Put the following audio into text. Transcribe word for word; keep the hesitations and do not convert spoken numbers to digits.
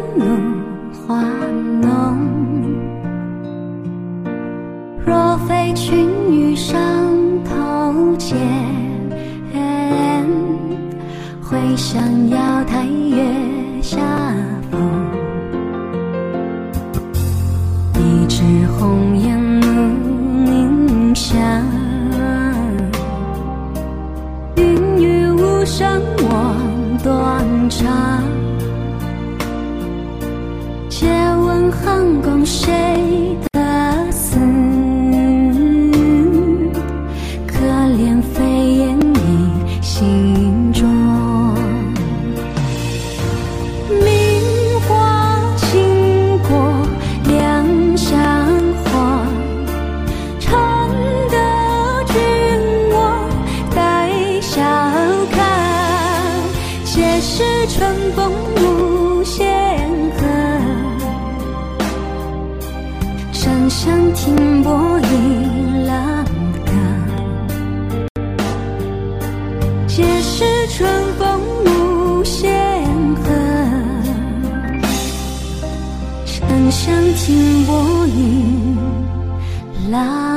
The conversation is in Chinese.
露花浓。若非群玉上头见，会向瑶台月下逢。一枝红颜怒凝香，云雨无声望断肠。借问汉宫谁得似？可怜飞燕倚心中。名花倾国两相欢，常得君我待笑看。皆是春风无限河，声声停泊一浪歌。皆是春风无限河，声声停泊一浪